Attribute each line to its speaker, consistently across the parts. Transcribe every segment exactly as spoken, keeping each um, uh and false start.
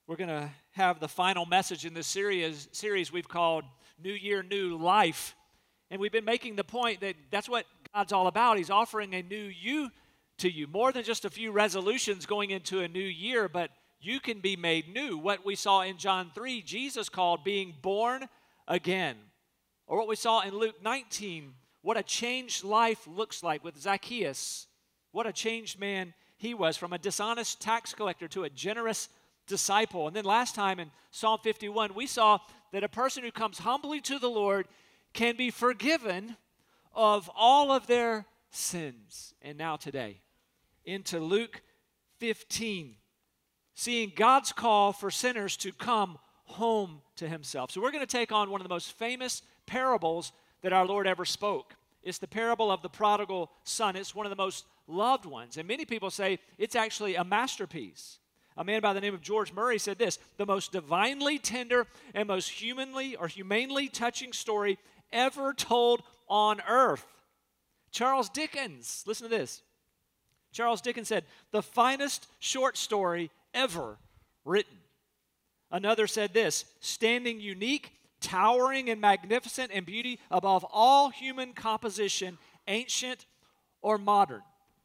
Speaker 1: We're going to have the final message in this series, series we've called New Year, New Life. And we've been making the point that that's what God's all about. He's offering a new you to you, more than just a few resolutions going into a new year, but you can be made new. What we saw in John three, Jesus called being born again. Or what we saw in Luke nineteen, what a changed life looks like with Zacchaeus. What a changed man he was, from a dishonest tax collector to a generous disciple. And then last time in Psalm fifty-one, we saw that a person who comes humbly to the Lord can be forgiven of all of their sins. And now today, into Luke fifteen, seeing God's call for sinners to come home to himself. So we're going to take on one of the most famous parables that our Lord ever spoke. It's the parable of the prodigal son. It's one of the most loved ones. And many people say it's actually a masterpiece. A man by the name of George Murray said this: the most divinely tender and most humanly or humanely touching story ever told on earth. Charles Dickens, listen to this. Charles Dickens said, the finest short story ever written. Another said this: standing unique, towering and magnificent in beauty above all human composition, ancient or modern.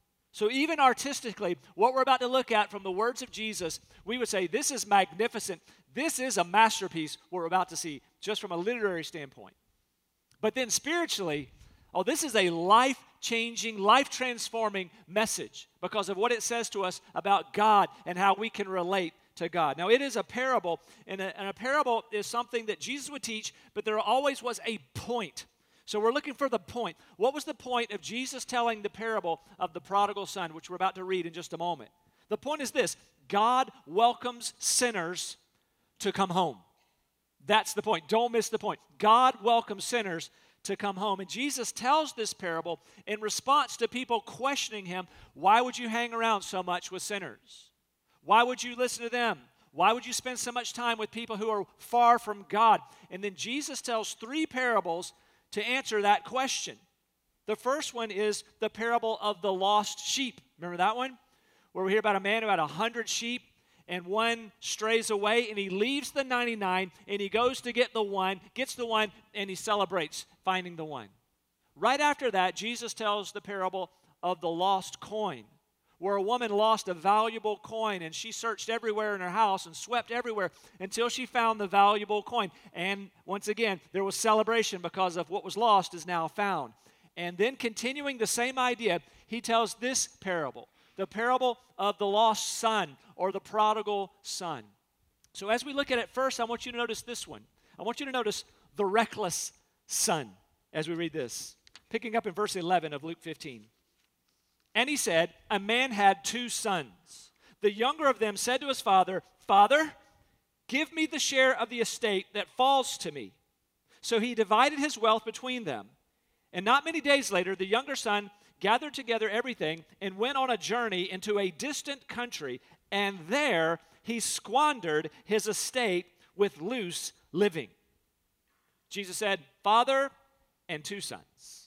Speaker 1: So even artistically, what we're about to look at from the words of Jesus, we would say this is magnificent. This is a masterpiece what we're about to see, just from a literary standpoint. But then spiritually, oh, this is a life-changing, life-transforming message because of what it says to us about God and how we can relate to God. Now, it is a parable, and a, and a parable is something that Jesus would teach, but there always was a point. So we're looking for the point. What was the point of Jesus telling the parable of the prodigal son, which we're about to read in just a moment? The point is this: God welcomes sinners to come home. That's the point. Don't miss the point. God welcomes sinners to come home. And Jesus tells this parable in response to people questioning him. Why would you hang around so much with sinners? Why would you listen to them? Why would you spend so much time with people who are far from God? And then Jesus tells three parables to answer that question. The first one is the parable of the lost sheep. Remember that one? Where we hear about a man who had a hundred sheep and one strays away and he leaves the ninety-nine and he goes to get the one, gets the one, and he celebrates finding the one. Right after that, Jesus tells the parable of the lost coin, where a woman lost a valuable coin and she searched everywhere in her house and swept everywhere until she found the valuable coin. And once again, there was celebration because of what was lost is now found. And then continuing the same idea, he tells this parable, the parable of the lost son or the prodigal son. So as we look at it first, I want you to notice this one. I want you to notice the reckless son as we read this. Picking up in verse eleven of Luke fifteen. And he said, a man had two sons. The younger of them said to his father, Father, give me the share of the estate that falls to me. So he divided his wealth between them. And not many days later, the younger son gathered together everything and went on a journey into a distant country. And there he squandered his estate with loose living. Jesus said, Father and two sons.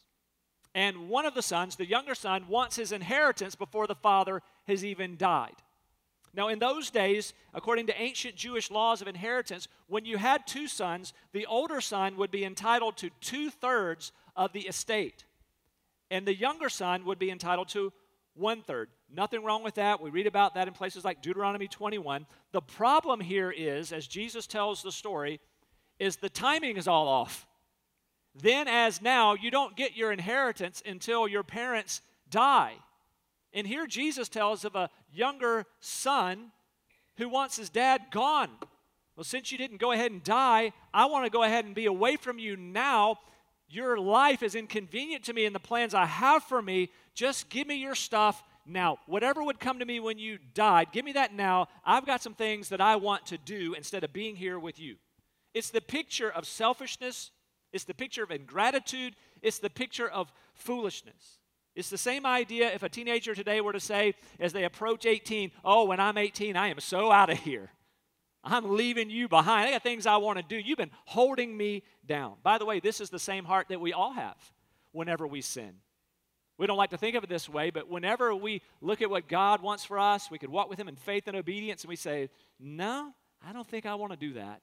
Speaker 1: And one of the sons, the younger son, wants his inheritance before the father has even died. Now, in those days, according to ancient Jewish laws of inheritance, when you had two sons, the older son would be entitled to two-thirds of the estate. And the younger son would be entitled to one-third. Nothing wrong with that. We read about that in places like Deuteronomy twenty-one. The problem here is, as Jesus tells the story, is the timing is all off. Then as now, you don't get your inheritance until your parents die. And here Jesus tells of a younger son who wants his dad gone. Well, since you didn't go ahead and die, I want to go ahead and be away from you now. Your life is inconvenient to me and the plans I have for me. Just give me your stuff now. Whatever would come to me when you died, give me that now. I've got some things that I want to do instead of being here with you. It's the picture of selfishness. It's the picture of ingratitude. It's the picture of foolishness. It's the same idea if a teenager today were to say, as they approach eighteen, oh, when I'm eighteen, I am so out of here. I'm leaving you behind. I got things I want to do. You've been holding me down. By the way, this is the same heart that we all have whenever we sin. We don't like to think of it this way, but whenever we look at what God wants for us, we could walk with him in faith and obedience, and we say, no, I don't think I want to do that.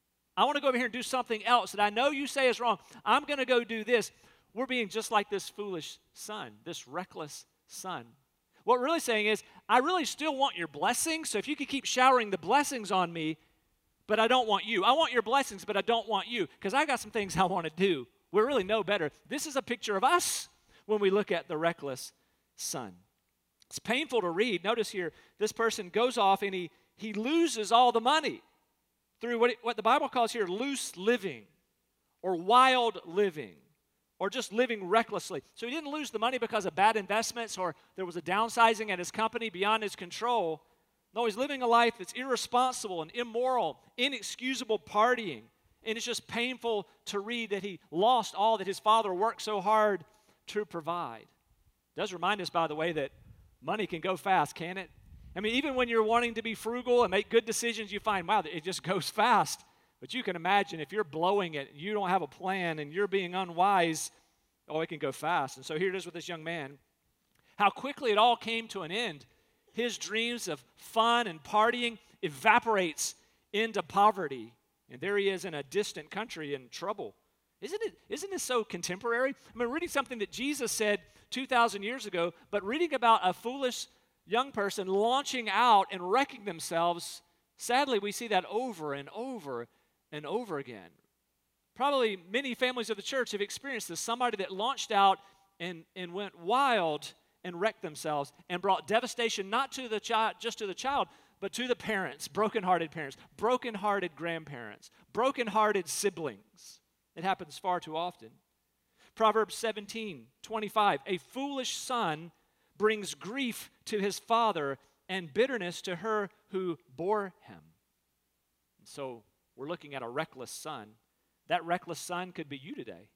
Speaker 1: I want to go over here and do something else that I know you say is wrong. I'm going to go do this. We're being just like this foolish son, this reckless son. What we're really saying is, I really still want your blessings, so if you could keep showering the blessings on me, but I don't want you. I want your blessings, but I don't want you, because I got some things I want to do. We really know better. This is a picture of us when we look at the reckless son. It's painful to read. Notice here, this person goes off and he, he loses all the money through what, it, what the Bible calls here loose living or wild living or just living recklessly. So he didn't lose the money because of bad investments or there was a downsizing at his company beyond his control. No, he's living a life that's irresponsible and immoral, inexcusable partying. And it's just painful to read that he lost all that his father worked so hard to provide. It does remind us, by the way, that money can go fast, can't it? I mean, even when you're wanting to be frugal and make good decisions, you find, wow, it just goes fast. But you can imagine if you're blowing it, you don't have a plan, and you're being unwise, oh, it can go fast. And so here it is with this young man. How quickly it all came to an end. His dreams of fun and partying evaporates into poverty. And there he is in a distant country in trouble. Isn't it, isn't this so contemporary? I mean, reading something that Jesus said two thousand years ago, but reading about a foolish young person launching out and wrecking themselves, sadly, we see that over and over and over again. Probably many families of the church have experienced this. Somebody that launched out and, and went wild and wrecked themselves and brought devastation not to the child, just to the child, but to the parents, brokenhearted parents, brokenhearted grandparents, brokenhearted siblings. It happens far too often. Proverbs seventeen twenty-five, a foolish son brings grief to his father and bitterness to her who bore him. And so we're looking at a reckless son. That reckless son could be you today.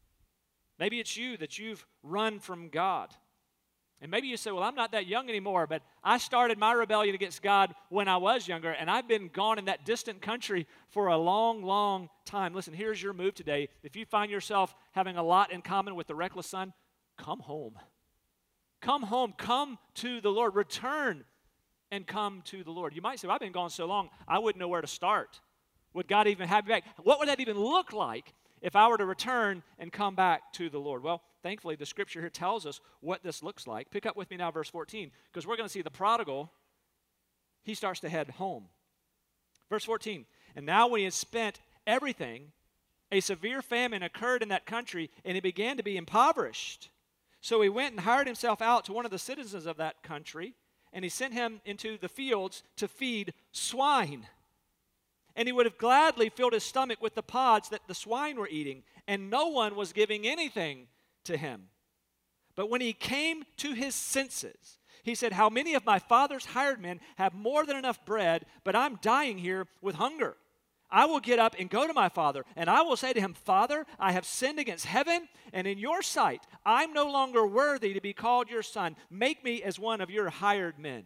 Speaker 1: Maybe it's you that you've run from God. And maybe you say, well, I'm not that young anymore, but I started my rebellion against God when I was younger, and I've been gone in that distant country for a long, long time. Listen, here's your move today. If you find yourself having a lot in common with the reckless son, come home. Come home. Come to the Lord. Return and come to the Lord. You might say, well, I've been gone so long, I wouldn't know where to start. Would God even have me back? What would that even look like if I were to return and come back to the Lord? Well, thankfully, the scripture here tells us what this looks like. Pick up with me now, verse fourteen, because we're going to see the prodigal, he starts to head home. Verse fourteen, and now when he had spent everything, a severe famine occurred in that country, and he began to be impoverished. So he went and hired himself out to one of the citizens of that country, and he sent him into the fields to feed swine. And he would have gladly filled his stomach with the pods that the swine were eating, and no one was giving anything to him. But when he came to his senses, he said, how many of my father's hired men have more than enough bread, but I'm dying here with hunger? I will get up and go to my father, and I will say to him, Father, I have sinned against heaven, and in your sight, I'm no longer worthy to be called your son. Make me as one of your hired men.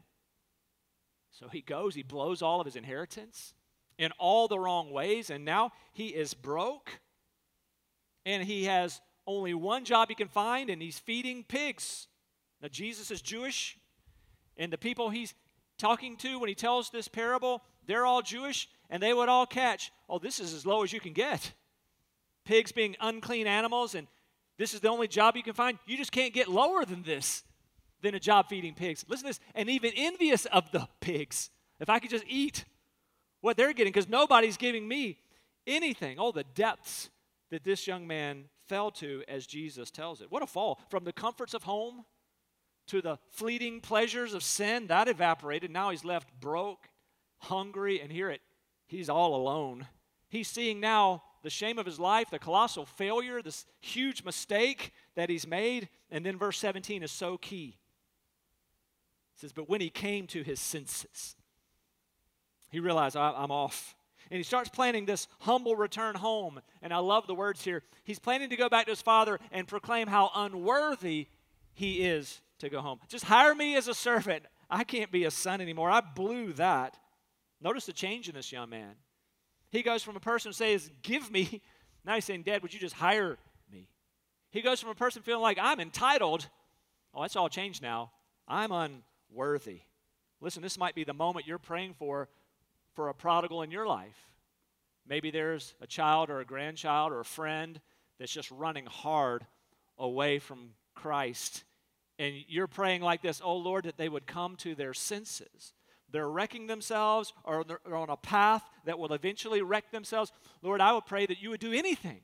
Speaker 1: So he goes, he blows all of his inheritance in all the wrong ways, and now he is broke, and he has only one job he can find, and he's feeding pigs. Now, Jesus is Jewish, and the people he's talking to when he tells this parable, they're all Jewish, and they would all catch, oh, this is as low as you can get. Pigs being unclean animals, and this is the only job you can find. You just can't get lower than this, than a job feeding pigs. Listen to this, and even envious of the pigs. If I could just eat what they're getting, because nobody's giving me anything. Oh, the depths that this young man fell to, as Jesus tells it. What a fall. From the comforts of home to the fleeting pleasures of sin, that evaporated. Now he's left broke, hungry, and here it, he's all alone. He's seeing now the shame of his life, the colossal failure, this huge mistake that he's made. And then verse seventeen is so key. It says, but when he came to his senses, he realized, I'm off. And he starts planning this humble return home. And I love the words here. He's planning to go back to his father and proclaim how unworthy he is to go home. Just hire me as a servant. I can't be a son anymore. I blew that. Notice the change in this young man. He goes from a person who says, give me. Now he's saying, Dad, would you just hire me? He goes from a person feeling like I'm entitled. Oh, that's all changed now. I'm unworthy. Listen, this might be the moment you're praying for for a prodigal in your life. Maybe there's a child or a grandchild or a friend that's just running hard away from Christ. And you're praying like this, oh Lord, that they would come to their senses. They're wrecking themselves, or they're on a path that will eventually wreck themselves. Lord, I would pray that you would do anything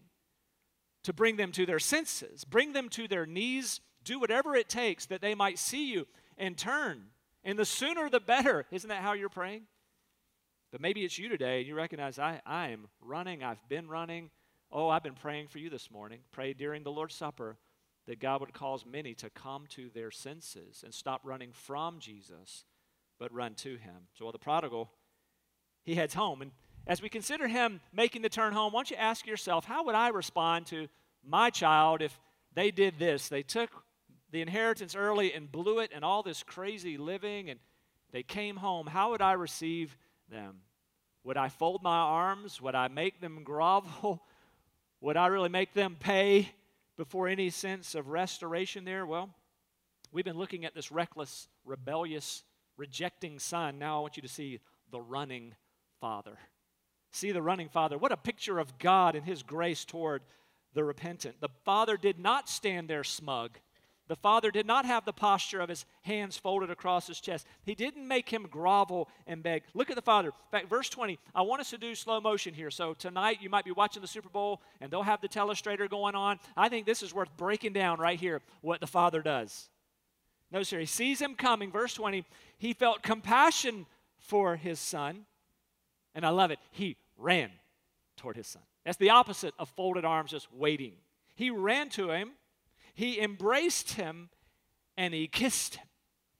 Speaker 1: to bring them to their senses, bring them to their knees, do whatever it takes that they might see you and turn. And the sooner the better. Isn't that how you're praying? But maybe it's you today, and you recognize, I, I am running, I've been running. Oh, I've been praying for you this morning. Pray during the Lord's Supper that God would cause many to come to their senses and stop running from Jesus, but run to him. So while the prodigal, he heads home. And as we consider him making the turn home, why don't you ask yourself, how would I respond to my child if they did this? They took the inheritance early and blew it and all this crazy living, and they came home. How would I receive them? Would I fold my arms? Would I make them grovel? Would I really make them pay before any sense of restoration there? Well, we've been looking at this reckless, rebellious, rejecting son. Now I want you to see the running father. See the running father. What a picture of God and his grace toward the repentant. The father did not stand there smug. The father did not have the posture of his hands folded across his chest. He didn't make him grovel and beg. Look at the father. In fact, verse twenty, I want us to do slow motion here. So tonight you might be watching the Super Bowl and they'll have the telestrator going on. I think this is worth breaking down right here, what the father does. Notice here, he sees him coming. Verse twenty, he felt compassion for his son. And I love it. He ran toward his son. That's the opposite of folded arms, just waiting. He ran to him. He embraced him, and he kissed him.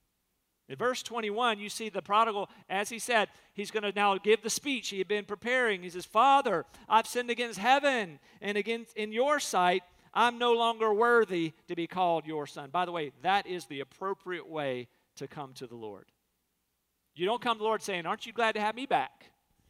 Speaker 1: In verse twenty-one, you see the prodigal, as he said, he's going to now give the speech he had been preparing. He says, Father, I've sinned against heaven and against in your sight. I'm no longer worthy to be called your son. By the way, that is the appropriate way to come to the Lord. You don't come to the Lord saying, aren't you glad to have me back?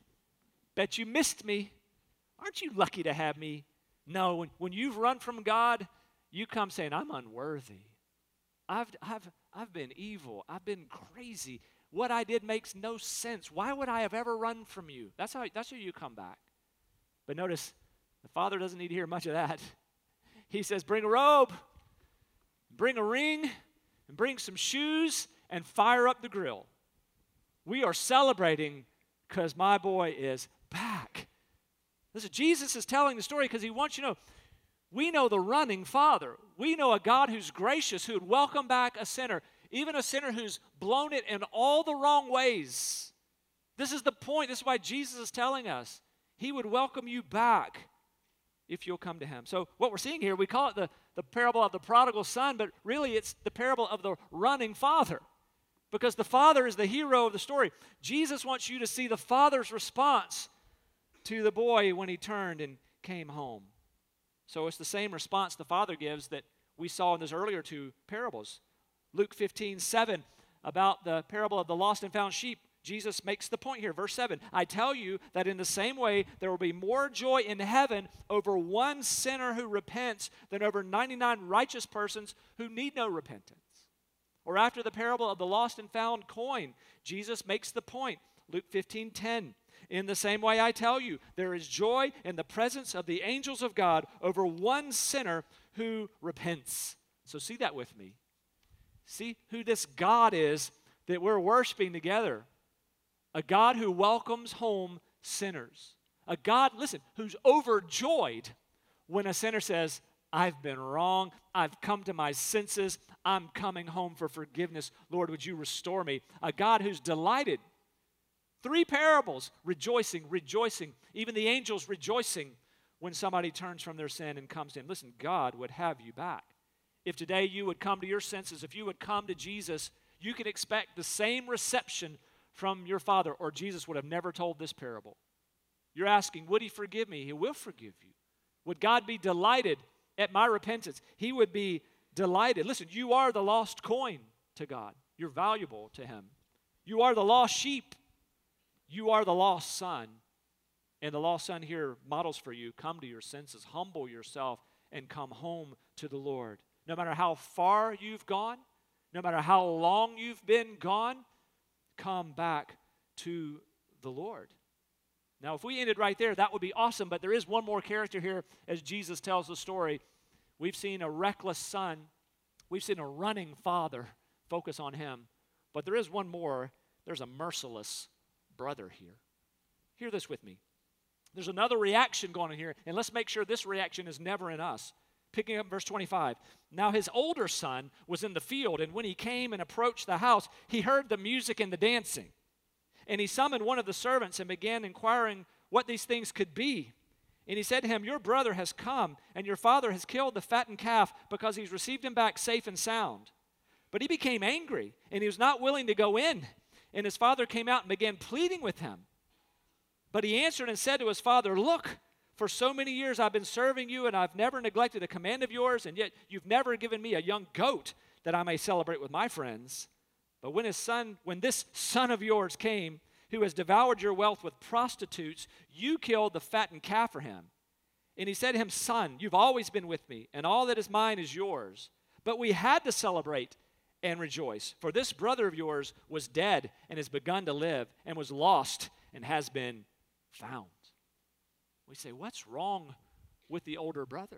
Speaker 1: Bet you missed me. Aren't you lucky to have me? No, when, when you've run from God, you come saying, I'm unworthy. I've, I've, I've been evil. I've been crazy. What I did makes no sense. Why would I have ever run from you? That's how, that's how you come back. But notice, the Father doesn't need to hear much of that. He says, bring a robe, bring a ring, and bring some shoes, and fire up the grill. We are celebrating because my boy is back. Listen, Jesus is telling the story because he wants you to know, we know the running Father. We know a God who's gracious, who would welcome back a sinner, even a sinner who's blown it in all the wrong ways. This is the point. This is why Jesus is telling us. He would welcome you back if you'll come to him. So what we're seeing here, we call it the, the parable of the prodigal son, but really it's the parable of the running father. Because the father is the hero of the story. Jesus wants you to see the father's response to the boy when he turned and came home. So it's the same response the Father gives that we saw in those earlier two parables. Luke fifteen seven, about the parable of the lost and found sheep, Jesus makes the point here. Verse seven, I tell you that in the same way there will be more joy in heaven over one sinner who repents than over ninety-nine righteous persons who need no repentance. Or after the parable of the lost and found coin, Jesus makes the point. Luke fifteen ten. In the same way, I tell you, there is joy in the presence of the angels of God over one sinner who repents. So see that with me. See who this God is that we're worshiping together. A God who welcomes home sinners. A God, listen, who's overjoyed when a sinner says, I've been wrong. I've come to my senses. I'm coming home for forgiveness. Lord, would you restore me? A God who's delighted. Three parables, rejoicing, rejoicing. Even the angels rejoicing when somebody turns from their sin and comes in. Listen, God would have you back. If today you would come to your senses, if you would come to Jesus, you can expect the same reception from your Father, or Jesus would have never told this parable. You're asking, would he forgive me? He will forgive you. Would God be delighted at my repentance? He would be delighted. Listen, you are the lost coin to God. You're valuable to him. You are the lost sheep. You are the lost son. And the lost son here models for you, come to your senses, humble yourself, and come home to the Lord. No matter how far you've gone, no matter how long you've been gone, come back to the Lord. Now, if we ended right there, that would be awesome, but there is one more character here as Jesus tells the story. We've seen a reckless son. We've seen a running father. Focus on him. But there is one more. There's a merciless brother here. Hear this with me. There's another reaction going on here, and let's make sure this reaction is never in us. Picking up verse twenty-five. Now his older son was in the field, and when he came and approached the house, he heard the music and the dancing. And he summoned one of the servants and began inquiring what these things could be. And he said to him, your brother has come, and your father has killed the fattened calf because he's received him back safe and sound. But he became angry, and he was not willing to go in. And his father came out and began pleading with him. But he answered and said to his father, look, for so many years I've been serving you, and I've never neglected a command of yours, and yet you've never given me a young goat that I may celebrate with my friends. But when his son, when this son of yours came, who has devoured your wealth with prostitutes, you killed the fattened calf for him. And he said to him, son, you've always been with me, and all that is mine is yours. But we had to celebrate and rejoice, for this brother of yours was dead and has begun to live, and was lost and has been found. We say, what's wrong with the older brother?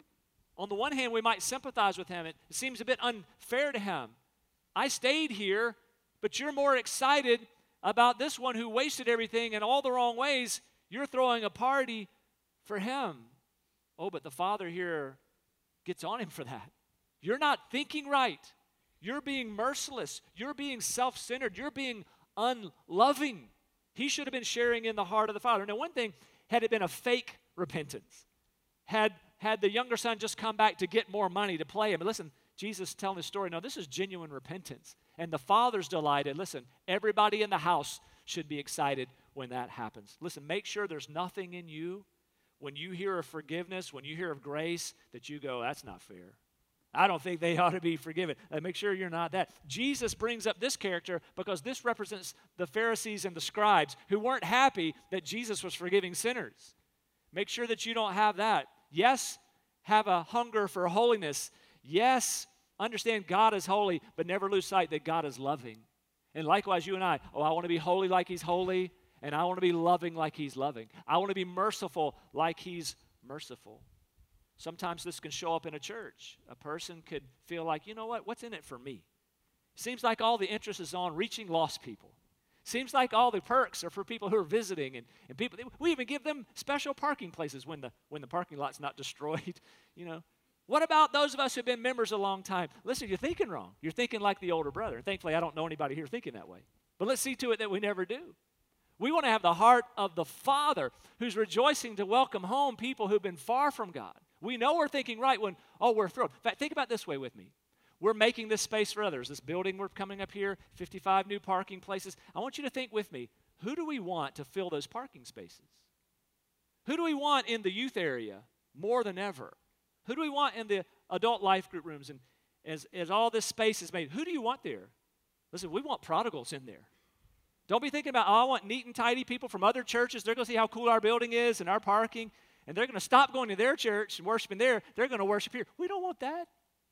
Speaker 1: On the one hand, we might sympathize with him. It seems a bit unfair to him. I stayed here, but you're more excited about this one who wasted everything in all the wrong ways. You're throwing a party for him. Oh, but the father here gets on him for that. You're not thinking right. You're being merciless. You're being self-centered. You're being unloving. He should have been sharing in the heart of the father. Now, one thing, had it been a fake repentance, had, had the younger son just come back to get more money to play him. But listen, Jesus is telling the story. No, this is genuine repentance. And the father's delighted. Listen, everybody in the house should be excited when that happens. Listen, make sure there's nothing in you when you hear of forgiveness, when you hear of grace, that you go, that's not fair. I don't think they ought to be forgiven. Uh, make sure you're not that. Jesus brings up this character because this represents the Pharisees and the scribes who weren't happy that Jesus was forgiving sinners. Make sure that you don't have that. Yes, have a hunger for holiness. Yes, understand God is holy, but never lose sight that God is loving. And likewise, you and I, oh, I want to be holy like He's holy, and I want to be loving like He's loving. I want to be merciful like He's merciful. Sometimes this can show up in a church. A person could feel like, you know what, what's in it for me? Seems like all the interest is on reaching lost people. Seems like all the perks are for people who are visiting, and, and people, we even give them special parking places when the, when the parking lot's not destroyed, you know. What about those of us who have been members a long time? Listen, you're thinking wrong. You're thinking like the older brother. Thankfully, I don't know anybody here thinking that way. But let's see to it that we never do. We want to have the heart of the Father who's rejoicing to welcome home people who've been far from God. We know we're thinking right when, oh, we're thrilled. In fact, think about it this way with me. We're making this space for others. This building we're coming up here, fifty-five new parking places. I want you to think with me, who do we want to fill those parking spaces? Who do we want in the youth area more than ever? Who do we want in the adult life group rooms? And as, as all this space is made, who do you want there? Listen, we want prodigals in there. Don't be thinking about, oh, I want neat and tidy people from other churches. They're going to see how cool our building is and our parking, and they're going to stop going to their church and worshiping there. They're going to worship here. We don't want that.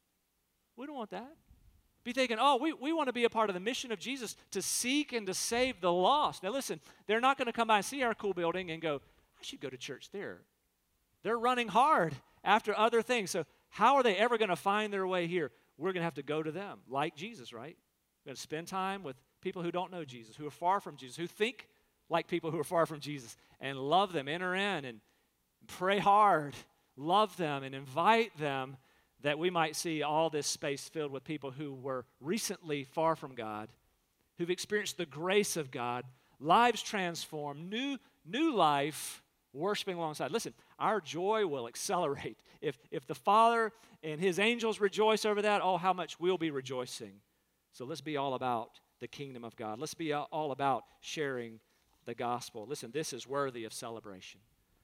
Speaker 1: We don't want that. Be thinking, oh, we, we want to be a part of the mission of Jesus to seek and to save the lost. Now listen, they're not going to come by and see our cool building and go, I should go to church there. They're running hard after other things. So how are they ever going to find their way here? We're going to have to go to them, like Jesus, right? We're going to spend time with people who don't know Jesus, who are far from Jesus, who think like people who are far from Jesus, and love them, enter in, and pray hard, love them, and invite them, that we might see all this space filled with people who were recently far from God, who've experienced the grace of God, lives transformed, new, new life, worshiping alongside. Listen, our joy will accelerate. If, if the Father and His angels rejoice over that, oh, how much we'll be rejoicing. So let's be all about the kingdom of God. Let's be all about sharing the gospel. Listen, this is worthy of celebration.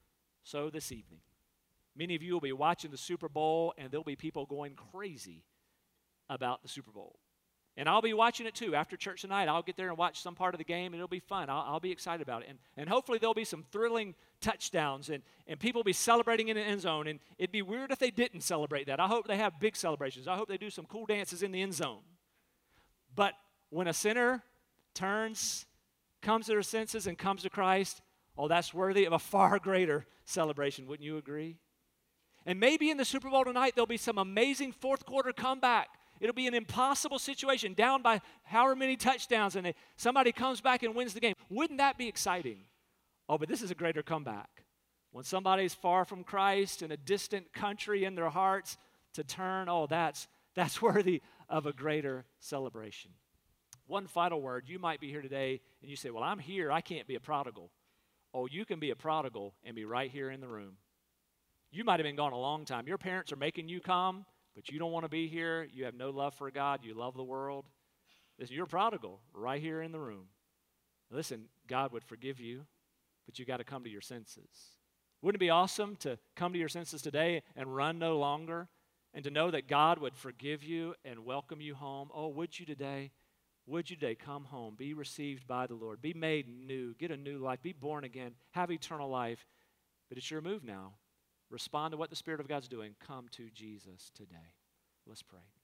Speaker 1: So this evening, many of you will be watching the Super Bowl, and there'll be people going crazy about the Super Bowl. And I'll be watching it too. After church tonight, I'll get there and watch some part of the game, and it'll be fun. I'll, I'll be excited about it. And, and hopefully there'll be some thrilling touchdowns, and, and people will be celebrating in the end zone. And it'd be weird if they didn't celebrate that. I hope they have big celebrations. I hope they do some cool dances in the end zone. But when a sinner turns comes to their senses and comes to Christ, oh, that's worthy of a far greater celebration. Wouldn't you agree? And maybe in the Super Bowl tonight, there'll be some amazing fourth quarter comeback. It'll be an impossible situation, down by however many touchdowns, and somebody comes back and wins the game. Wouldn't that be exciting? Oh, but this is a greater comeback. When somebody's far from Christ in a distant country in their hearts to turn, oh, that's, that's worthy of a greater celebration. One final word. You might be here today and you say, well, I'm here. I can't be a prodigal. Oh, you can be a prodigal and be right here in the room. You might have been gone a long time. Your parents are making you come, but you don't want to be here. You have no love for God. You love the world. Listen, you're a prodigal right here in the room. Listen, God would forgive you, but you got to come to your senses. Wouldn't it be awesome to come to your senses today and run no longer, and to know that God would forgive you and welcome you home? Oh, would you today? Would you today come home, be received by the Lord, be made new, get a new life, be born again, have eternal life? But it's your move now. Respond to what the Spirit of God's doing. Come to Jesus today. Let's pray.